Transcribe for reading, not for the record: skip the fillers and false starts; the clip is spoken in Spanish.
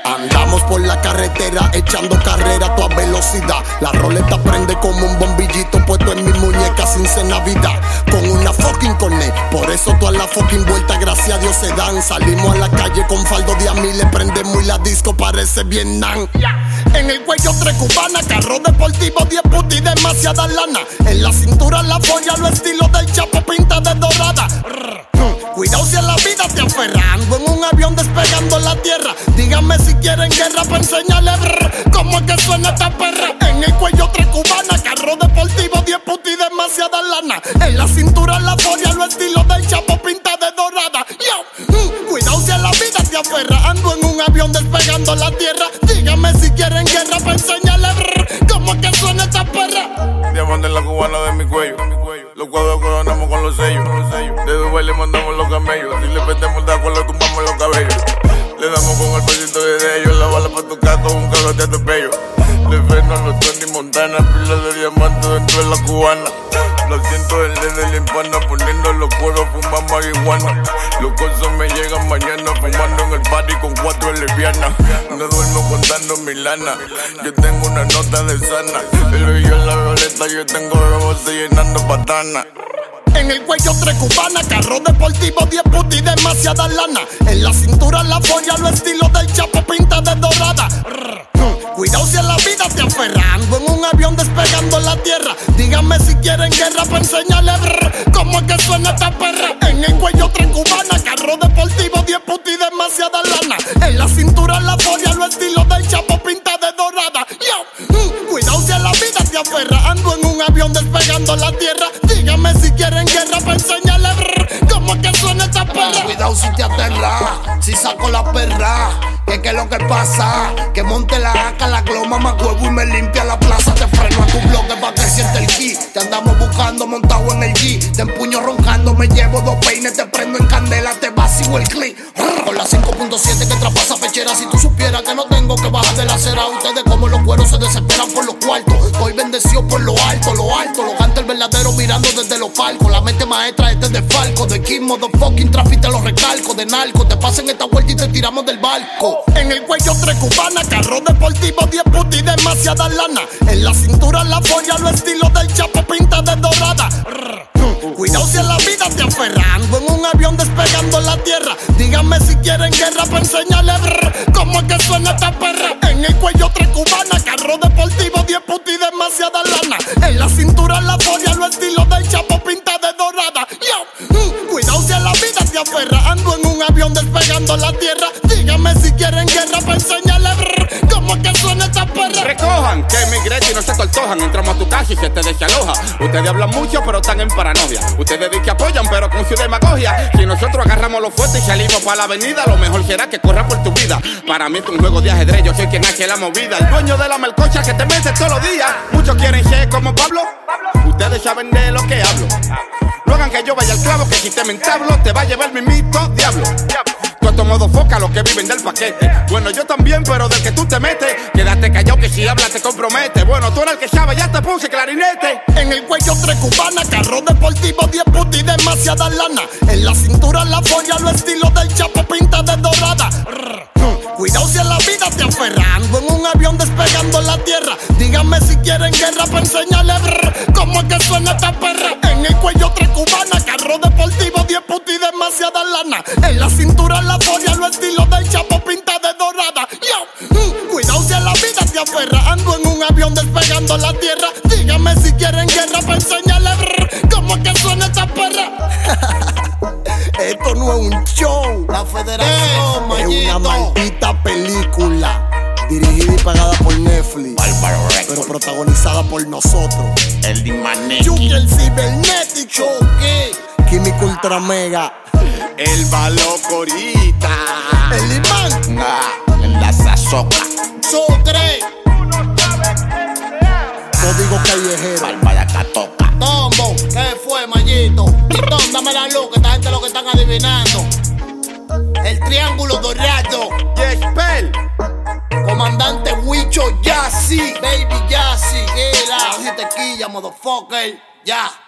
Andamos por la carretera echando carrera a toda velocidad. La roleta prende como un bombillito puesto en mi muñeca sin ser Navidad. Con una fucking cornet, por eso todas las fucking vueltas gracias a Dios se dan. Salimos a la calle con faldo de a mil, le prendemos y la disco parece Vietnam. En el cuello 3 cubanas, carro deportivo 10 putas y demasiada lana. En la cintura la folla, lo estilo del Chapo pinta de dorada. Cuidado si a la vida te aferra. Ando en un avión despegando la tierra. Díganme si quieren guerra para enseñarle cómo es que suena esta perra. En el cuello 3 cubanas, carro deportivo 10 putas y demasiada lana. En la cintura la folla, lo estilo del Chapo pinta de dorada. Yo, cuidado si a la vida te aferra. Ando en un avión despegando la tierra. Díganme si quieren guerra para enseñarle cómo es que suena esta perra. Diamante en la cubana de mi cuello. Los cuadros coronamos con los sellos. De Dubai le mandamos los camellos. Si le metemos de acuerdo, tumbamos los cabellos. Le damos con el pesito de ellos. La bala pa' tu caco, un carro te atropello. Le freno a los Tony Montana. Pila de diamante dentro de la cubana. Lo siento el de la hispana. Poniendo los cueros, fumando marihuana. Los cosas me llegan mañana. Fumando en el party con 4 lesbianas. No duermo contando mi lana. Yo tengo una nota de sana. El yo en la violeta. Yo tengo rebote llenando patanas. En el cuello 3 cubanas, carro deportivo 10 putas y demasiada lana. En la cintura la folla, lo estilo del Chapo pinta de dorada. Cuidado si a la vida te aferra. Ando en un avión despegando la tierra. Díganme si quieren guerra para enseñarle cómo es que suena esta perra. En el cuello 3 cubanas, carro deportivo 10 putas y demasiada lana. En la cintura la folla, lo estilo del Chapo pinta de dorada. Yo, cuidado si a la vida te aferra. Ando en un avión despegando la tierra. Díganme si quieren guerra para enseñarle cómo es que suena esta perra. Cuidado si te aterra, si saco la perra. Que es lo que pasa, que monte la AK, la gloma más huevo y me limpia la plaza. Te freno a tu bloque pa' que siente el ki. Te andamos buscando montado en el G. Te empuño roncando, me llevo 2 peines. Te prendo en candela, te vacío el click. Con la 5.7 que traspasa pechera. Si tú supieras que no tengo que bajar de la acera. Ustedes como los cueros se desesperan por los cuartos. Estoy bendecido por lo alto, lo alto. Lo canta el verdadero mirando desde los palcos. La mente maestra este es de Falco. De King, motherfucking traffic, te lo recalco. De narco, te pasen esta vuelta y te tiramos del barco. En el cuello 3 cubanas, carro deportivo 10 putas y demasiada lana. En la cintura la folla, lo estilo del Chapo pinta de dorada. Cuidado si a la vida te aferra. Ando en un avión despegando la tierra. Díganme si quieren guerra para enseñarle cómo es que suena esta perra. En el cuello 3 cubanas, carro deportivo 10 putas y demasiada lana. En la cintura la folla, lo estilo del Chapo pinta de dorada. Yo, cuidado si a la vida te aferra. Ando en un avión despegando la tierra. Díganme si quieren guerra para enseñarle cómo es que suena esta perra. Recojan, que migrete y no se tortojan. Entramos a tu casa y se te desaloja. Ustedes hablan mucho pero están en paranoia. Ustedes dicen que apoyan pero con su demagogia. Si nosotros agarramos los fuertes y salimos para la avenida, lo mejor será que corra por tu vida. Para mí es un juego de ajedrez, yo soy quien hace la movida. El dueño de la melcocha que te mete todos los días. Muchos quieren ser como Pablo. Ustedes saben de lo que hablo. No hagan que yo vaya al clavo, que si te me entablo te va a llevar mi mito, diablo. Tú has tomado foca los que viven del paquete. Bueno, yo también, pero del que tú te metes. Quédate callado que si hablas te compromete. Bueno, tú eres el que sabe, ya te puse clarinete. En el cuello 3 cubanas, carro deportivo 10 putas y demasiada lana. En la cintura la folla, lo estilo del Chapo pinta de dorada. Cuidado si a la vida te aferra. Ando en un avión despegando la tierra. Díganme si quieren guerra para enseñarle cómo es que suena esta perra. En el cuello 3 cubanas, carro deportivo 10 putas y demasiada lana. En la cintura la folla, lo estilo del Chapo pinta de dorada. Yo, cuidado si a la vida te aferra. Ando en un avión despegando la tierra. Díganme si quieren guerra para enseñarle cómo es que suena esta perra. Esto no es un show. La federación, es una maldita película. Dirigida y pagada por Netflix, pero protagonizada por nosotros. El Dimanetti, Chucky el cibernético, Químico Ultra Mega, el Balocorita, el Imán, en la Sazoca, Sucre, Código Callejero, Bárbara Catoca, Tombo, ¿qué fue, Mayito? Titón, dame la luz, que esta gente lo que están adivinando. El triángulo dorado, Yespel, comandante Huicho Yassi, baby Yassi, la gente quilla, motherfucker, ya.